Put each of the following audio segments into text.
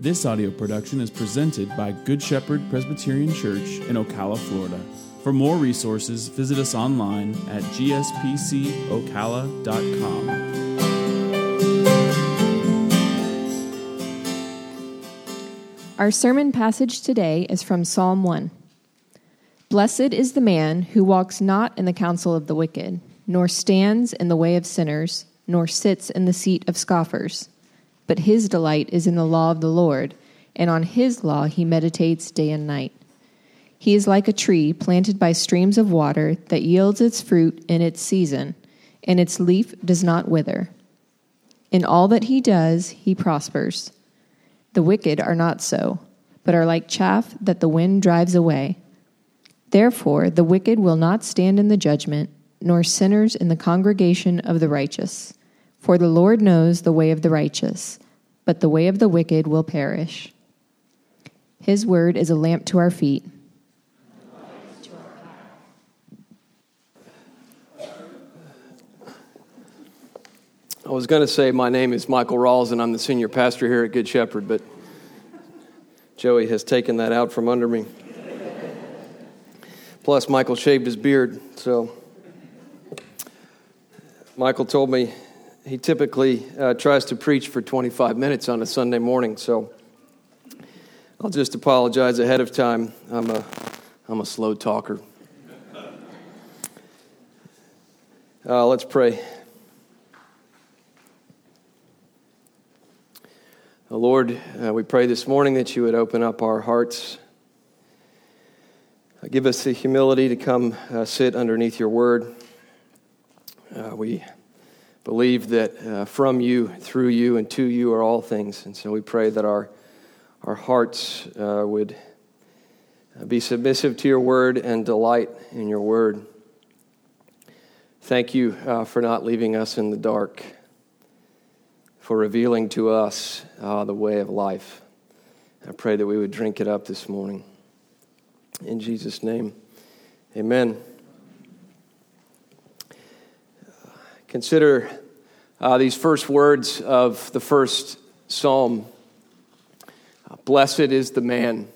This audio production is presented by Good Shepherd Presbyterian Church in Ocala, Florida. For more resources, visit us online at gspcocala.com. Our sermon passage today is from Psalm 1. Blessed is the man who walks not in the counsel of the wicked, nor stands in the way of sinners, nor sits in the seat of scoffers. But his delight is in the law of the Lord, and on his law he meditates day and night. He is like a tree planted by streams of water that yields its fruit in its season, and its leaf does not wither. In all that he does, he prospers. The wicked are not so, but are like chaff that the wind drives away. Therefore, the wicked will not stand in the judgment, nor sinners in the congregation of the righteous. For the Lord knows the way of the righteous, but the way of the wicked will perish. His word is a lamp to our feet. I was going to say my name is Michael Rawls and I'm the senior pastor here at Good Shepherd, but Joey has taken that out from under me. Plus, Michael shaved his beard, so Michael told me he typically tries to preach for 25 minutes on a Sunday morning, so I'll just apologize ahead of time. I'm a slow talker. Let's pray. Lord, we pray this morning that you would open up our hearts. Give us the humility to come sit underneath your word. We believe that from you, through you, and to you are all things. And so we pray that our hearts would be submissive to your word and delight in your word. Thank you for not leaving us in the dark, for revealing to us the way of life. I pray that we would drink it up this morning. In Jesus' name, amen. Consider these first words of the first psalm. Blessed is the man.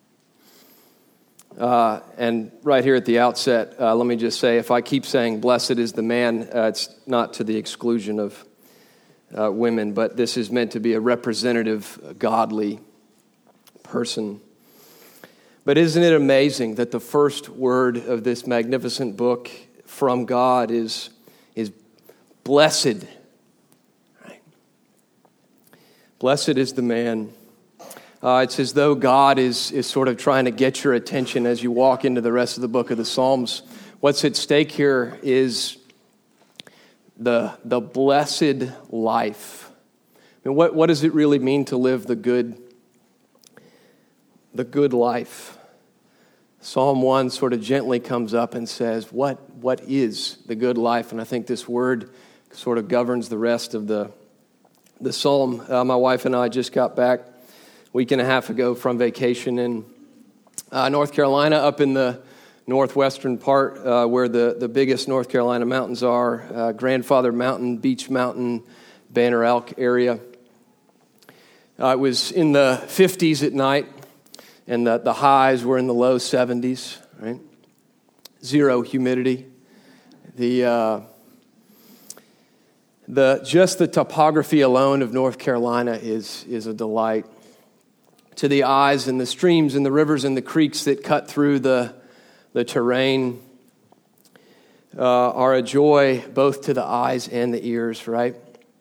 And right here at the outset, let me just say, if I keep saying blessed is the man, it's not to the exclusion of women, but this is meant to be a representative, godly person. But isn't it amazing that the first word of this magnificent book from God is blessed? Right? Blessed is the man. It's as though God is sort of trying to get your attention as you walk into the rest of the book of the Psalms. What's at stake here is the blessed life. I mean, what does it really mean to live the good life? Psalm 1 sort of gently comes up and says, what is the good life? And I think this word sort of governs the rest of the psalm. My wife and I just got back a week and a half ago from vacation in North Carolina, up in the northwestern part where the biggest North Carolina mountains are, Grandfather Mountain, Beech Mountain, Banner Elk area. It was in the 50s at night, and the highs were in the low 70s, right? Zero humidity. Just the topography alone of North Carolina is a delight to the eyes, and the streams and the rivers and the creeks that cut through the terrain are a joy both to the eyes and the ears, right?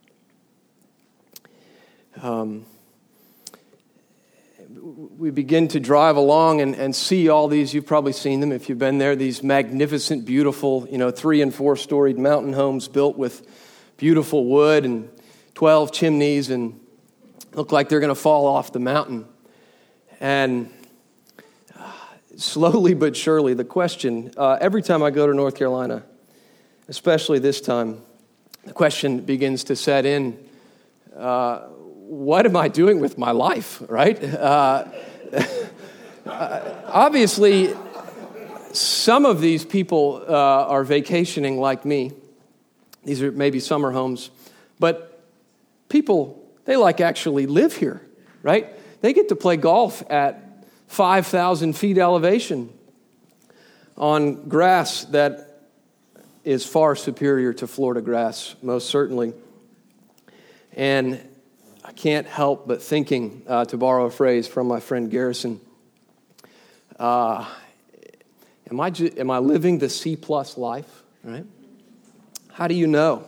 We begin to drive along and see all these. You've probably seen them if you've been there. These magnificent, beautiful, 3- and 4-storied mountain homes built with beautiful wood and 12 chimneys, and look like they're going to fall off the mountain. And slowly but surely, the question, every time I go to North Carolina, especially this time, the question begins to set in, what am I doing with my life, right? Obviously, some of these people are vacationing like me. These are maybe summer homes. But people, they like actually live here, right? they get to play golf at 5,000 feet elevation on grass that is far superior to Florida grass, most certainly. And I can't help but thinking, to borrow a phrase from my friend Garrison, am I living the C+ life, right? How do you know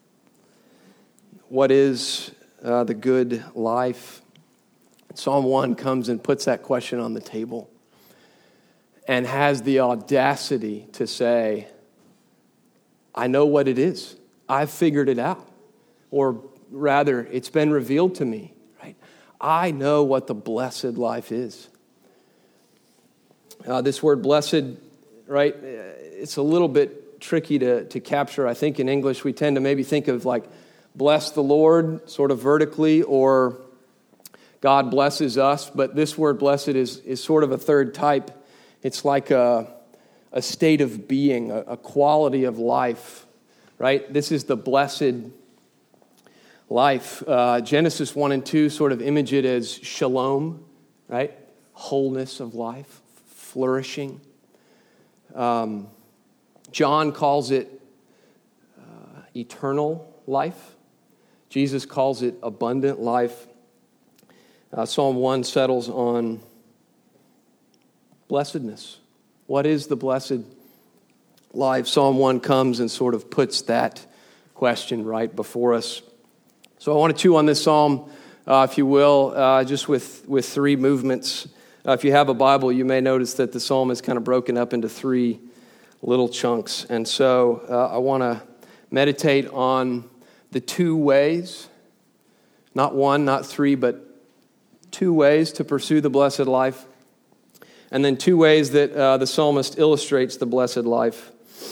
what is the good life? Psalm 1 comes and puts that question on the table and has the audacity to say, I know what it is. I've figured it out. Or rather, it's been revealed to me, right? I know what the blessed life is. This word blessed, right, it's a little bit tricky to capture. I think in English we tend to maybe think of like, bless the Lord, sort of vertically, or God blesses us. But this word blessed is sort of a third type. It's like a state of being, a quality of life, right? This is the blessed life. Genesis 1 and 2 sort of image it as shalom, right? Wholeness of life, flourishing. John calls it eternal life. Jesus calls it abundant life. Psalm 1 settles on blessedness. What is the blessed life? Psalm 1 comes and sort of puts that question right before us. So I want to chew on this psalm, if you will, just with three movements. If you have a Bible, you may notice that the psalm is kind of broken up into three little chunks. And so I want to meditate on the two ways, not one, not three, but two ways to pursue the blessed life. And then two ways that the psalmist illustrates the blessed life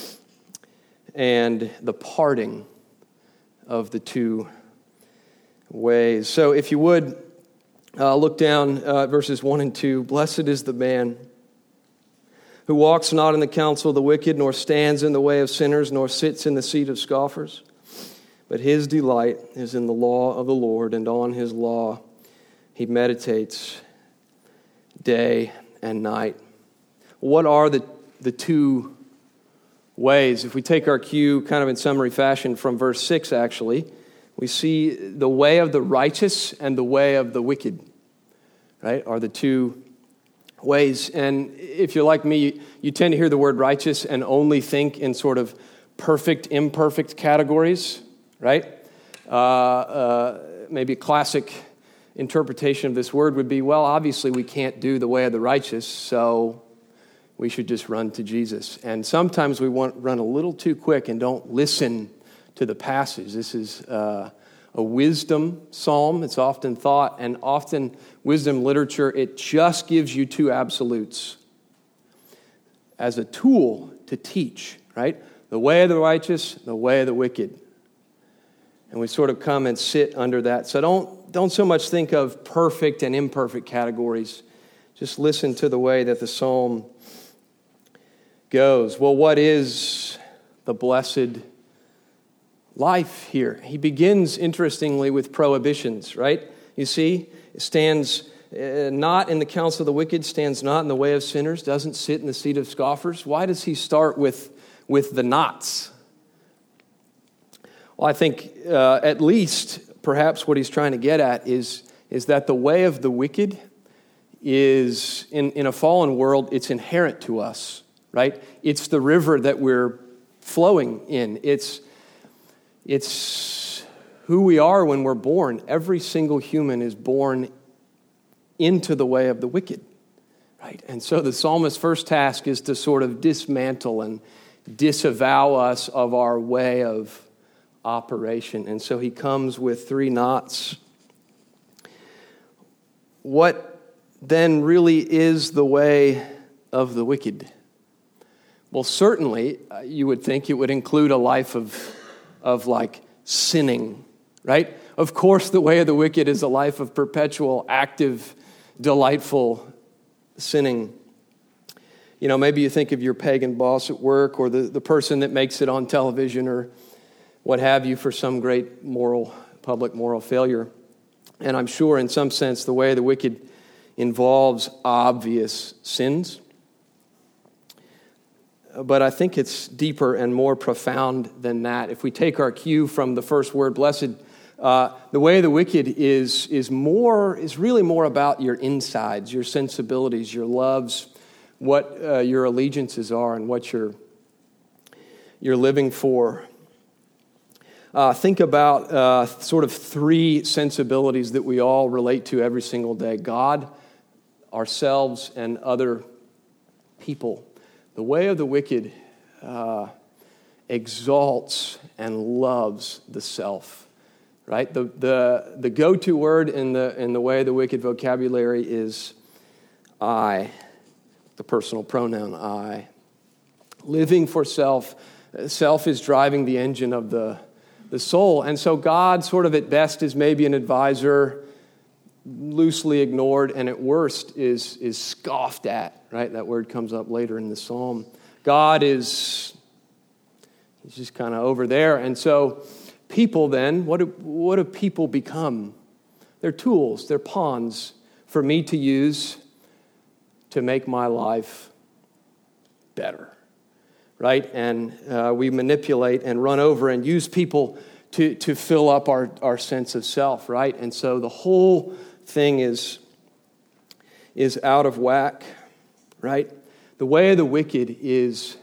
and the parting of the two ways. So if you would, look down verses 1 and 2. Blessed is the man who walks not in the counsel of the wicked, nor stands in the way of sinners, nor sits in the seat of scoffers. But his delight is in the law of the Lord, and on his law he meditates day and night. What are the two ways? If we take our cue kind of in summary fashion from verse 6, actually, we see the way of the righteous and the way of the wicked, right, are the two ways. And if you're like me, you tend to hear the word righteous and only think in sort of perfect, imperfect categories, right? Maybe a classic interpretation of this word would be, well, obviously we can't do the way of the righteous, so we should just run to Jesus. And sometimes we run a little too quick and don't listen to the passage. This is a wisdom psalm. It's often thought, and often wisdom literature, it just gives you two absolutes as a tool to teach, right? The way of the righteous, the way of the wicked. And we sort of come and sit under that. So don't so much think of perfect and imperfect categories. Just listen to the way that the psalm goes. Well, what is the blessed life here? He begins, interestingly, with prohibitions, right? You see, it stands not in the counsel of the wicked, stands not in the way of sinners, doesn't sit in the seat of scoffers. Why does he start with the nots? Well, I think at least perhaps what he's trying to get at is that the way of the wicked is, in a fallen world, it's inherent to us, right? It's the river that we're flowing in. It's who we are when we're born. Every single human is born into the way of the wicked, right? And so the psalmist's first task is to sort of dismantle and disavow us of our way of operation. And so he comes with three knots. What then really is the way of the wicked? Well, certainly you would think it would include a life of like sinning, right? Of course, the way of the wicked is a life of perpetual, active, delightful sinning. You know, maybe you think of your pagan boss at work, or the person that makes it on television, or what have you, for some great public moral failure. And I'm sure in some sense the way of the wicked involves obvious sins. But I think it's deeper and more profound than that. If we take our cue from the first word, blessed, the way of the wicked is really more about your insides, your sensibilities, your loves, what your allegiances are, and what you're living for. Think about sort of three sensibilities that we all relate to every single day: God, ourselves, and other people. The way of the wicked exalts and loves the self, right? The go-to word in the way of the wicked vocabulary is I, the personal pronoun I. Living for self. Self is driving the engine of the soul. And so God, sort of at best, is maybe an advisor, loosely ignored, and at worst is scoffed at, right? That word comes up later in the psalm. God he's just kind of over there. And so people then, what do people become? They're tools, they're pawns for me to use to make my life better, right? And we manipulate and run over and use people to fill up our sense of self, right? And so the whole thing is out of whack, right? The way of the wicked is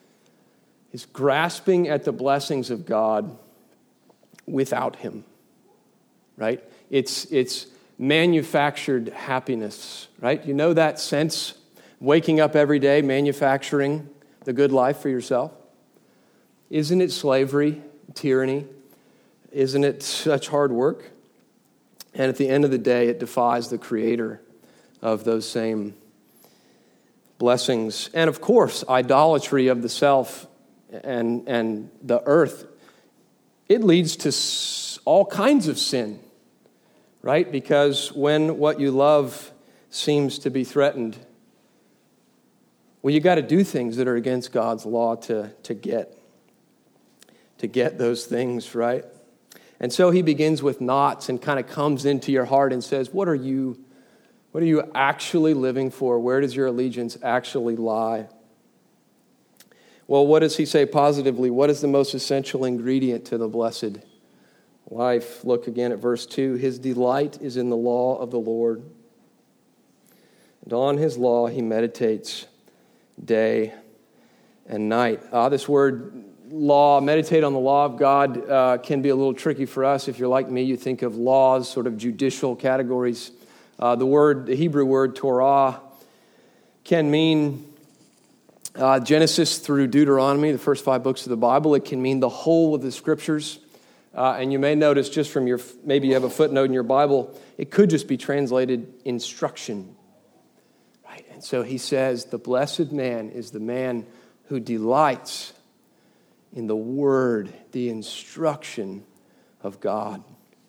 grasping at the blessings of God without Him, right? It's manufactured happiness, right? You know that sense? Waking up every day, manufacturing the good life for yourself? Isn't it slavery, tyranny? Isn't it such hard work? And at the end of the day, it defies the creator of those same blessings. And of course, idolatry of the self and the earth, it leads to all kinds of sin, right? Because when what you love seems to be threatened, well, you got to do things that are against God's law to get those things, right? And so he begins with knots and kind of comes into your heart and says, what are you actually living for? Where does your allegiance actually lie? Well, what does he say positively? What is the most essential ingredient to the blessed life? Look again at verse 2. His delight is in the law of the Lord, and on his law he meditates day and night. This word law, meditate on the law of God, can be a little tricky for us. If you're like me, you think of laws, sort of judicial categories. The Hebrew word Torah can mean Genesis through Deuteronomy, the first 5 books of the Bible. It can mean the whole of the Scriptures. And you may notice just from maybe you have a footnote in your Bible, it could just be translated instruction. Right? And so he says, the blessed man is the man who delights in the word, the instruction of God.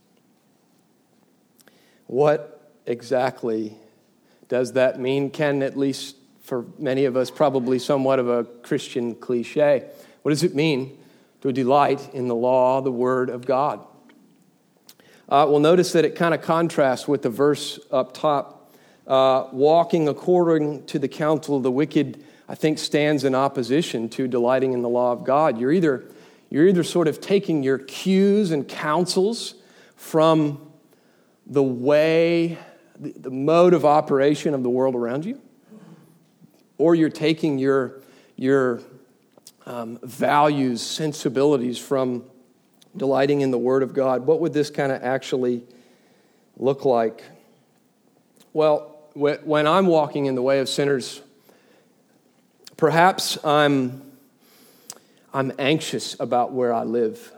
What exactly does that mean? Can, at least for many of us, probably somewhat of a Christian cliche. What does it mean to delight in the law, the word of God? Well, notice that it kind of contrasts with the verse up top. Walking according to the counsel of the wicked, I think, stands in opposition to delighting in the law of God. You're either sort of taking your cues and counsels from the way, the mode of operation of the world around you, or you're taking your values, sensibilities from delighting in the Word of God. What would this kind of actually look like? Well, when I'm walking in the way of sinners, perhaps I'm anxious about where I live.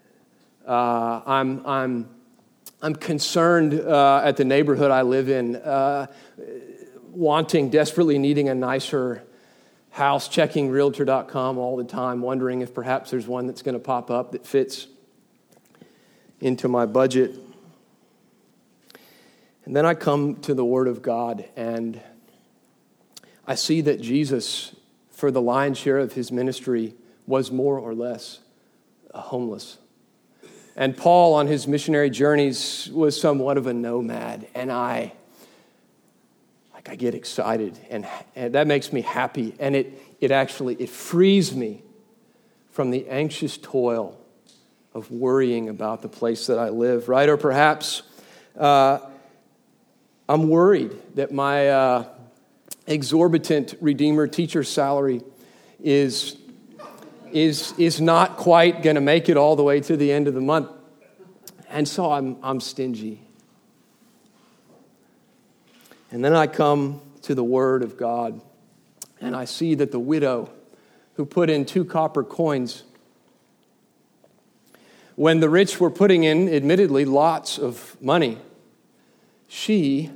I'm concerned at the neighborhood I live in, desperately needing a nicer house, checking Realtor.com all the time, wondering if perhaps there's one that's going to pop up that fits into my budget. And then I come to the Word of God, and I see that Jesus, for the lion's share of his ministry, was more or less homeless. And Paul, on his missionary journeys, was somewhat of a nomad. And I I get excited, and that makes me happy, and it frees me from the anxious toil of worrying about the place that I live, right? Or perhaps I'm worried that my exorbitant Redeemer teacher salary is not quite going to make it all the way to the end of the month, and so I'm stingy. And then I come to the Word of God, and I see that the widow who put in 2 copper coins, when the rich were putting in, admittedly, lots of money, she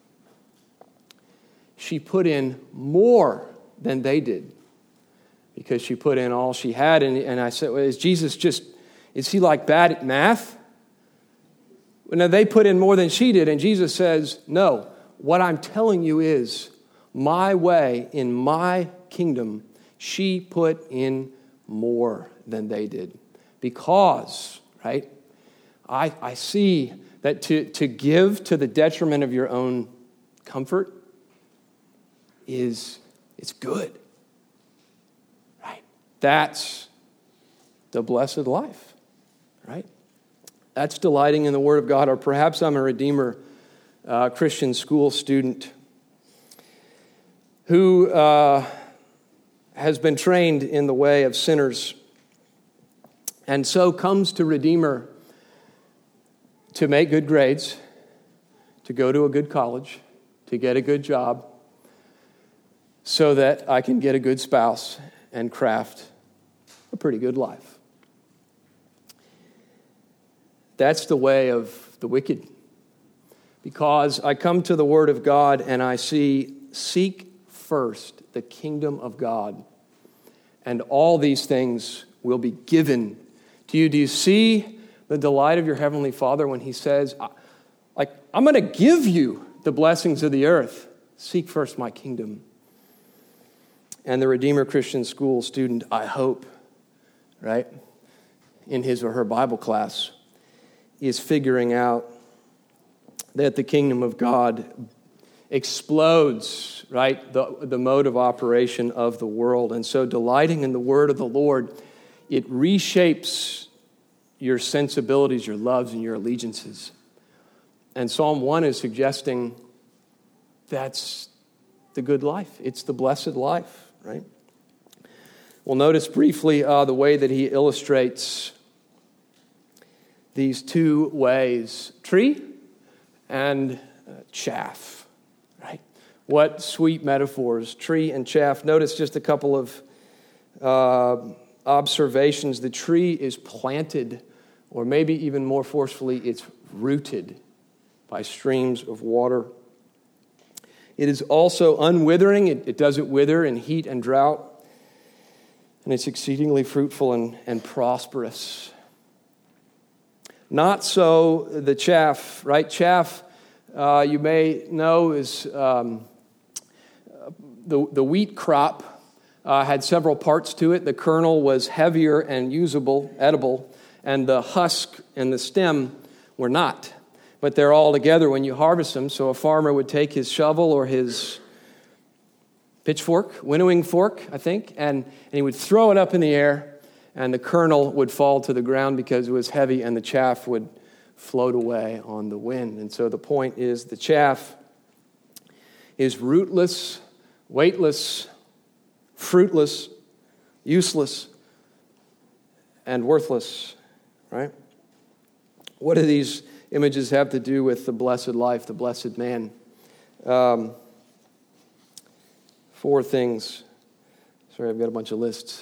put in more than they did, because she put in all she had. And I said, well, is he like bad at math? Well, no, they put in more than she did, and Jesus says, no. What I'm telling you is, my way in my kingdom, she put in more than they did. Because, right, I see that to give to the detriment of your own comfort it's good. Right? That's the blessed life. Right? That's delighting in the Word of God. Or perhaps I'm a Redeemer Christian school student who has been trained in the way of sinners, and so comes to Redeemer to make good grades, to go to a good college, to get a good job, so that I can get a good spouse and craft a pretty good life. That's the way of the wicked. Because I come to the Word of God and I see, seek first the kingdom of God, and all these things will be given to you. Do you see the delight of your Heavenly Father when He says, I'm going to give you the blessings of the earth. Seek first my kingdom. And the Redeemer Christian School student, I hope, right, in his or her Bible class, is figuring out that the kingdom of God explodes, right, the mode of operation of the world. And so delighting in the word of the Lord, it reshapes your sensibilities, your loves, and your allegiances. And Psalm 1 is suggesting that's the good life. It's the blessed life, right? We'll notice briefly the way that he illustrates these 2 ways, tree and chaff, right? What sweet metaphors, tree and chaff. Notice just a couple of observations. The tree is planted, or maybe even more forcefully, it's rooted by streams of water. It is also unwithering. It doesn't wither in heat and drought. And it's exceedingly fruitful and prosperous. Not so the chaff, right? Chaff, you may know, is the wheat crop had several parts to it. The kernel was heavier and usable, edible, and the husk and the stem were not. But they're all together when you harvest them. So a farmer would take his shovel or his pitchfork, winnowing fork, I think, and he would throw it up in the air, and the kernel would fall to the ground because it was heavy, and the chaff would float away on the wind. And so the point is, the chaff is rootless, weightless, fruitless, useless, and worthless, right? What do these images have to do with the blessed life, the blessed man? 4 things. Sorry, I've got a bunch of lists.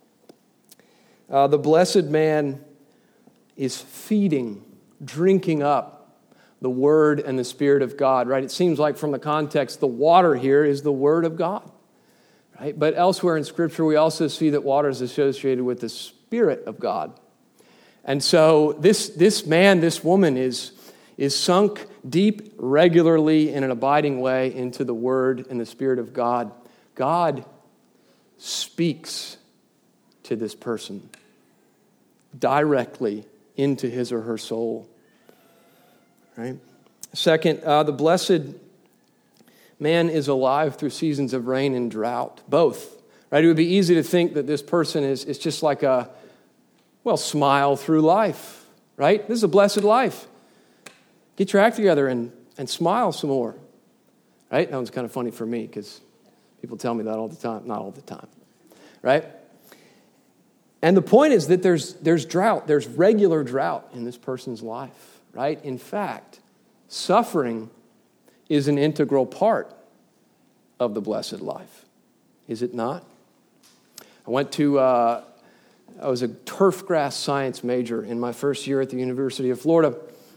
The blessed man is feeding, drinking up the Word and the Spirit of God, right? It seems like from the context, the water here is the Word of God, right? But elsewhere in Scripture, we also see that water is associated with the Spirit of God. And so this man, this woman is sunk deep regularly in an abiding way into the Word and the Spirit of God. God speaks to this person directly into his or her soul. Right? Second, the blessed Man is alive through seasons of rain and drought, both. Right? It would be easy to think that this person is just like smile through life. Right? This is a blessed life. Get your act together and smile some more. Right? That one's kind of funny for me because people tell me that all the time. Not all the time. Right? And the point is that there's drought. There's regular drought in this person's life. Right? In fact, suffering is an integral part of the blessed life. Is it not? I was a turf grass science major in my first year at the University of Florida.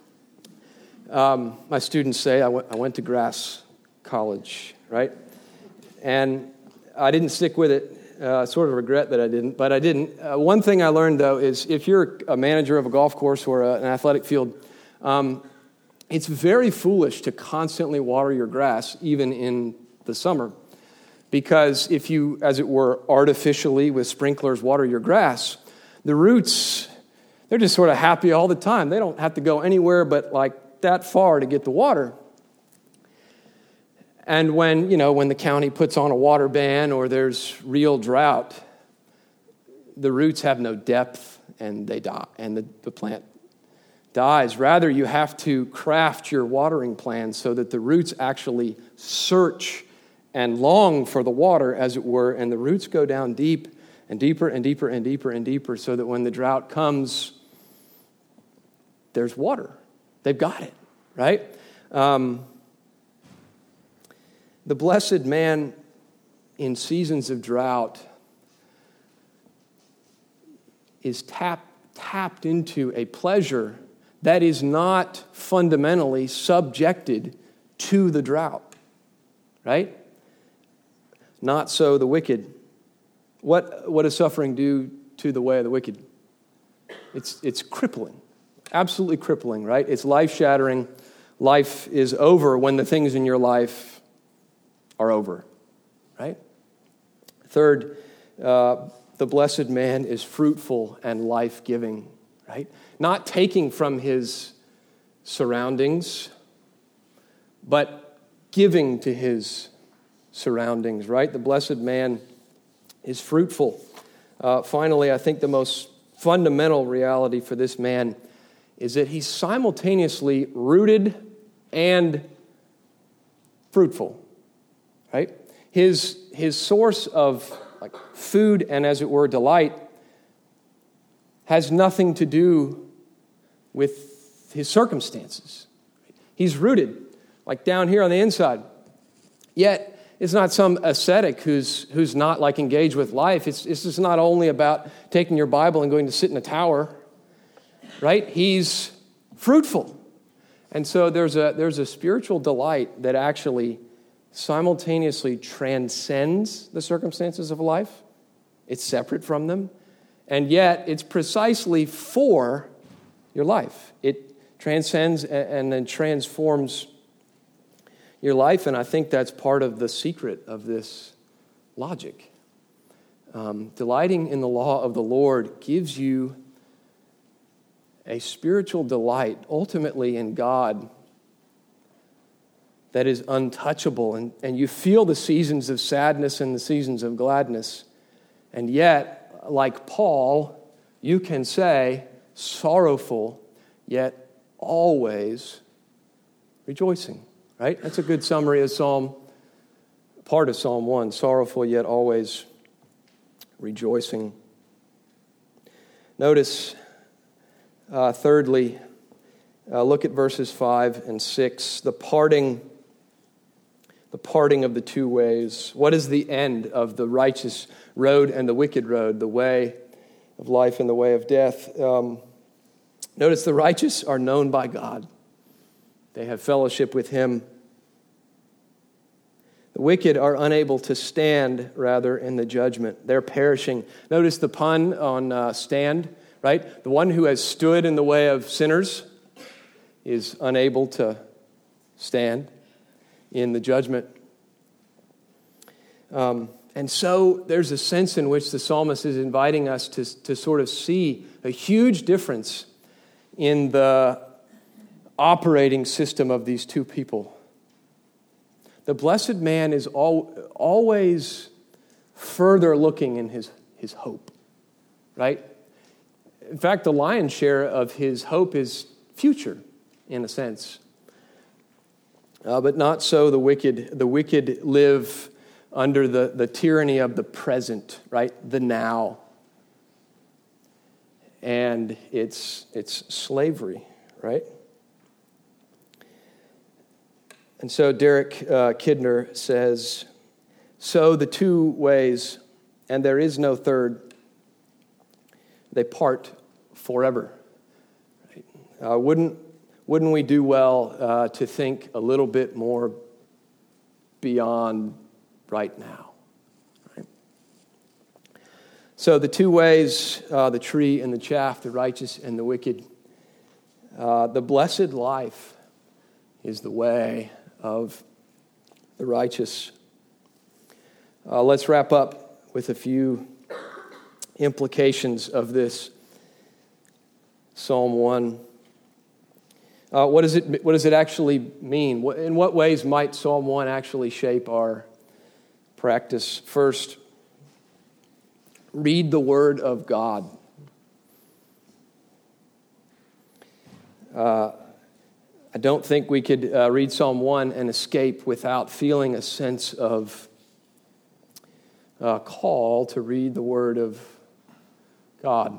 My students say I went to grass college, right? And I didn't stick with it. Sort of regret that I didn't, but I didn't. One thing I learned, though, is if you're a manager of a golf course or an athletic field, it's very foolish to constantly water your grass, even in the summer. Because if you, as it were, artificially with sprinklers water your grass, the roots, they're just sort of happy all the time. They don't have to go anywhere but like that far to get the water. And when the county puts on a water ban or there's real drought, the roots have no depth and they die, and the plant dies. Rather, you have to craft your watering plan so that the roots actually search and long for the water, as it were, and the roots go down deep and deeper and deeper and deeper and deeper so that when the drought comes, there's water. They've got it, right? The blessed man in seasons of drought is tapped into a pleasure that is not fundamentally subjected to the drought, right? Not so the wicked. What does suffering do to the way of the wicked? It's crippling, absolutely crippling, right? It's life-shattering. Life is over when the things in your life are over, right? Third, the blessed man is fruitful and life-giving, right? Not taking from his surroundings, but giving to his surroundings, right? The blessed man is fruitful. Finally, I think the most fundamental reality for this man is that he's simultaneously rooted and fruitful, right? His source of like food and, as it were, delight has nothing to do with his circumstances. He's rooted, like down here on the inside. Yet, it's not some ascetic who's not like engaged with life. It's just not only about taking your Bible and going to sit in a tower, right? He's fruitful. And so there's a spiritual delight that actually simultaneously transcends the circumstances of life. It's separate from them. And yet, it's precisely for your life. It transcends and then transforms your life, and I think that's part of the secret of this logic. Delighting in the law of the Lord gives you a spiritual delight, ultimately in God, that is untouchable, and you feel the seasons of sadness and the seasons of gladness, and yet, like Paul, you can say, sorrowful, yet always rejoicing. Right? That's a good summary of part of Psalm 1, sorrowful yet always rejoicing. Notice, thirdly, look at verses 5 and 6, the parting of the two ways. What is the end of the righteous road and the wicked road, the way of life and the way of death? Notice the righteous are known by God. They have fellowship with Him. The wicked are unable to stand, rather, in the judgment. They're perishing. Notice the pun on stand, right? The one who has stood in the way of sinners is unable to stand in the judgment. And so there's a sense in which the psalmist is inviting us to sort of see a huge difference in the operating system of these two people. The blessed man is always further looking in his hope, right? In fact, the lion's share of his hope is future, in a sense. But not so the wicked. The wicked live under the tyranny of the present, right? The now. And it's slavery, right? And so Derek Kidner says, so the two ways, and there is no third, they part forever. Right? Wouldn't we do well to think a little bit more beyond right now? Right? So the two ways, the tree and the chaff, the righteous and the wicked, the blessed life is the way of the righteous. Let's wrap up with a few implications of this Psalm 1. What does it actually mean? In what ways might Psalm 1 actually shape our practice? First, read the Word of God. I don't think we could read Psalm 1 and escape without feeling a sense of call to read the Word of God.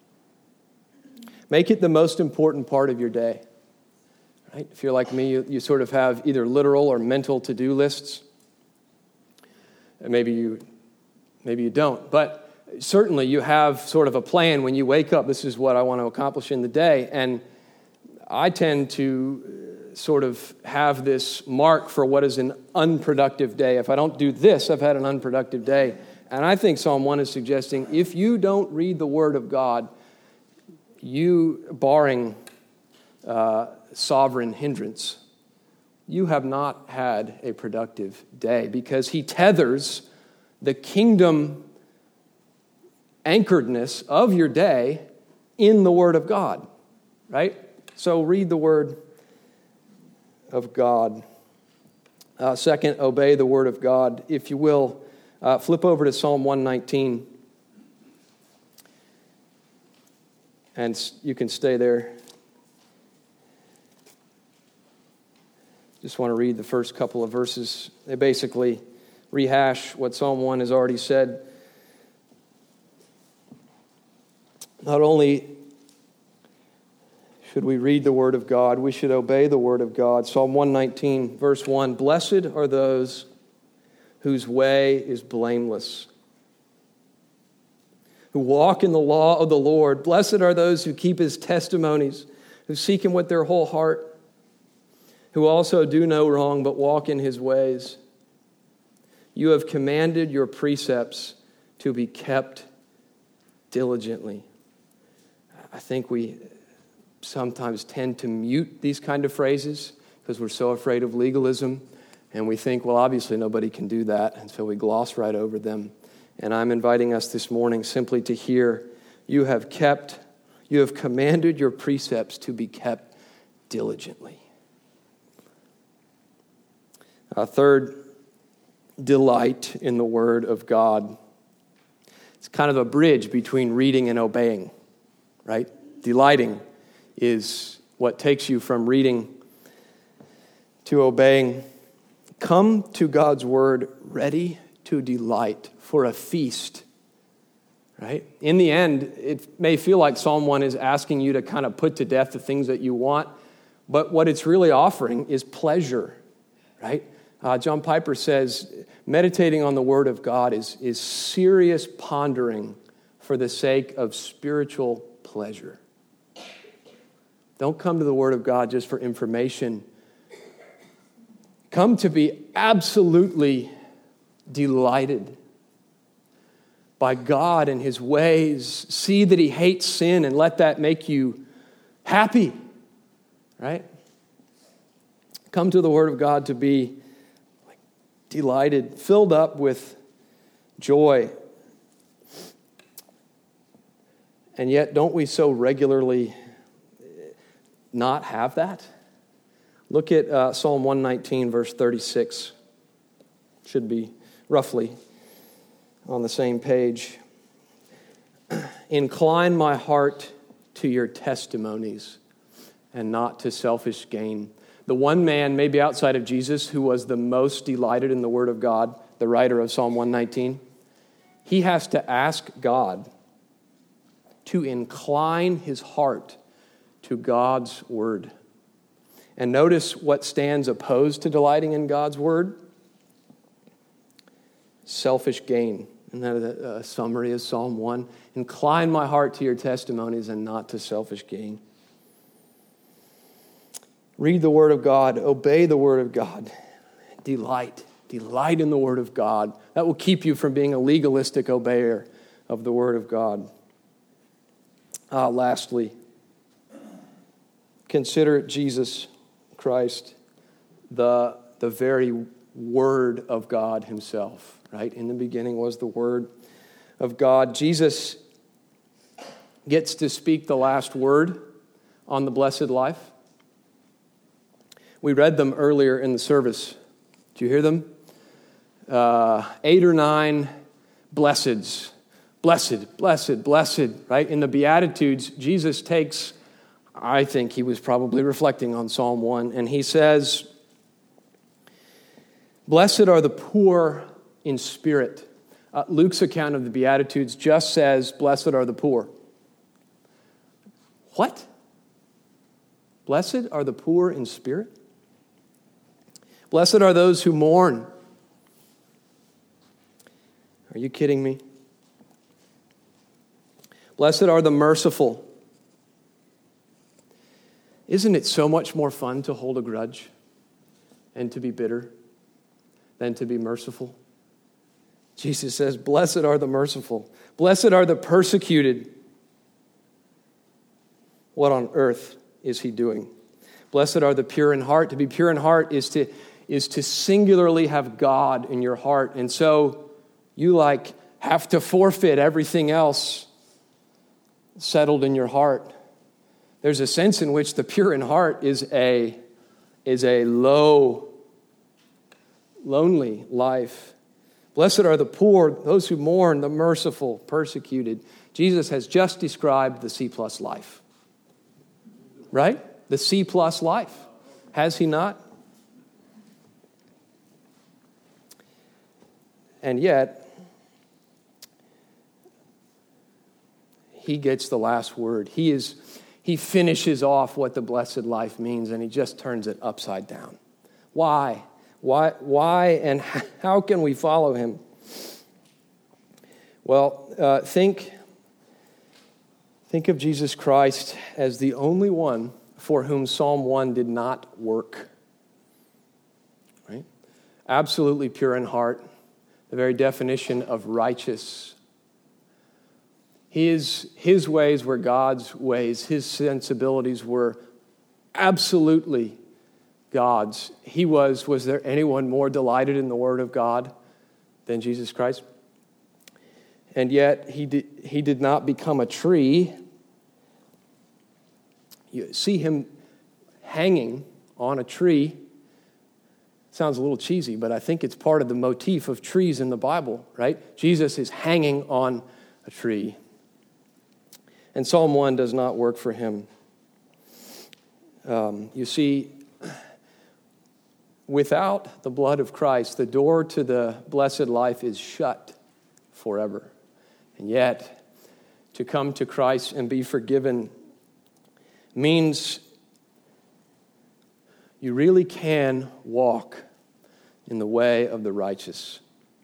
Make it the most important part of your day. Right? If you're like me, you sort of have either literal or mental to-do lists. And maybe you don't. But certainly you have sort of a plan when you wake up. This is what I want to accomplish in the day. And I tend to sort of have this mark for what is an unproductive day. If I don't do this, I've had an unproductive day. And I think Psalm 1 is suggesting if you don't read the Word of God, you, barring sovereign hindrance, you have not had a productive day, because he tethers the kingdom anchoredness of your day in the Word of God, right? So read the Word of God. Second, obey the Word of God. If you will, flip over to Psalm 119. And you can stay there. Just want to read the first couple of verses. They basically rehash what Psalm 1 has already said. Not only should we read the Word of God, we should obey the Word of God. Psalm 119, verse 1, blessed are those whose way is blameless, who walk in the law of the Lord. Blessed are those who keep his testimonies, who seek him with their whole heart, who also do no wrong but walk in his ways. You have commanded your precepts to be kept diligently. I think we sometimes tend to mute these kind of phrases because we're so afraid of legalism, and we think, well, obviously nobody can do that, and so we gloss right over them. And I'm inviting us this morning simply to hear, you have commanded your precepts to be kept diligently. Third, delight in the Word of God. It's kind of a bridge between reading and obeying, right? Delighting is what takes you from reading to obeying. Come to God's Word ready to delight for a feast, right? In the end, it may feel like Psalm 1 is asking you to kind of put to death the things that you want, but what it's really offering is pleasure, right? John Piper says, meditating on the Word of God is serious pondering for the sake of spiritual pleasure. Don't come to the Word of God just for information. Come to be absolutely delighted by God and his ways. See that he hates sin and let that make you happy, right? Come to the Word of God to be delighted, filled up with joy. And yet, don't we so regularly not have that? Look at Psalm 119, verse 36. Should be roughly on the same page. Incline my heart to your testimonies and not to selfish gain. The one man, maybe outside of Jesus, who was the most delighted in the Word of God, the writer of Psalm 119, he has to ask God to incline his heart to God's Word. And notice what stands opposed to delighting in God's Word. Selfish gain. Isn't that a summary of Psalm 1? Incline my heart to your testimonies and not to selfish gain. Read the Word of God. Obey the Word of God. Delight. Delight in the Word of God. That will keep you from being a legalistic obeyer of the Word of God. Lastly, consider Jesus Christ, the very Word of God himself. Right? In the beginning was the Word of God. Jesus gets to speak the last word on the blessed life. We read them earlier in the service. Did you hear them? 8 or 9 blesseds. Blessed, blessed, blessed. Right? In the Beatitudes, Jesus takes, I think he was probably reflecting on Psalm 1, and he says, blessed are the poor in spirit. Luke's account of the Beatitudes just says, blessed are the poor. What? Blessed are the poor in spirit? Blessed are those who mourn. Are you kidding me? Blessed are the merciful. Isn't it so much more fun to hold a grudge and to be bitter than to be merciful? Jesus says, blessed are the merciful. Blessed are the persecuted. What on earth is he doing? Blessed are the pure in heart. To be pure in heart is to singularly have God in your heart. And so you have to forfeit everything else settled in your heart. There's a sense in which the pure in heart is a low, lonely life. Blessed are the poor, those who mourn, the merciful, persecuted. Jesus has just described the C+ life. Right? The C+ life. Has he not? And yet, he gets the last word. He finishes off what the blessed life means, and he just turns it upside down. Why? Why and how can we follow him? Well, think of Jesus Christ as the only one for whom Psalm 1 did not work. Right? Absolutely pure in heart, the very definition of righteous. His ways were God's ways. His sensibilities were absolutely God's. Was there anyone more delighted in the Word of God than Jesus Christ? And yet, he did not become a tree. You see him hanging on a tree. Sounds a little cheesy, but I think it's part of the motif of trees in the Bible, right? Jesus is hanging on a tree. And Psalm 1 does not work for him. You see, without the blood of Christ, the door to the blessed life is shut forever. And yet, to come to Christ and be forgiven means you really can walk in the way of the righteous.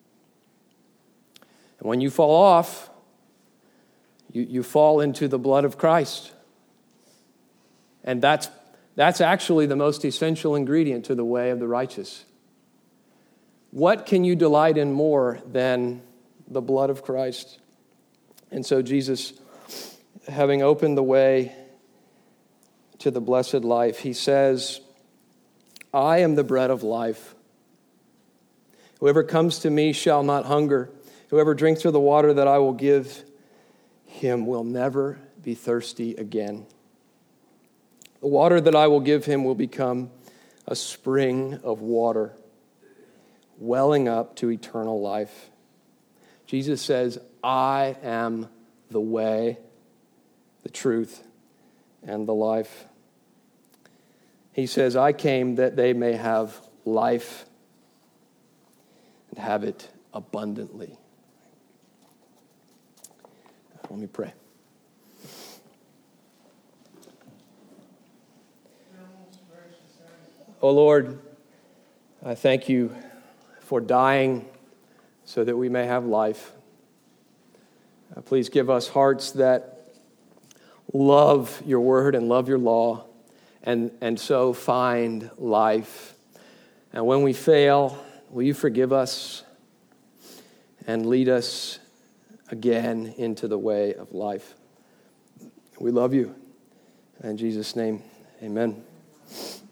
And when you fall off, you fall into the blood of Christ. And that's actually the most essential ingredient to the way of the righteous. What can you delight in more than the blood of Christ? And so Jesus, having opened the way to the blessed life, he says, I am the bread of life. Whoever comes to me shall not hunger. Whoever drinks of the water that I will give him will never be thirsty again. The water that I will give him will become a spring of water welling up to eternal life. Jesus says, I am the way, the truth, and the life. He says, I came that they may have life and have it abundantly. Let me pray. Oh Lord, I thank you for dying so that we may have life. Please give us hearts that love your word and love your law and so find life. And when we fail, will you forgive us and lead us again into the way of life? We love you. In Jesus' name, amen.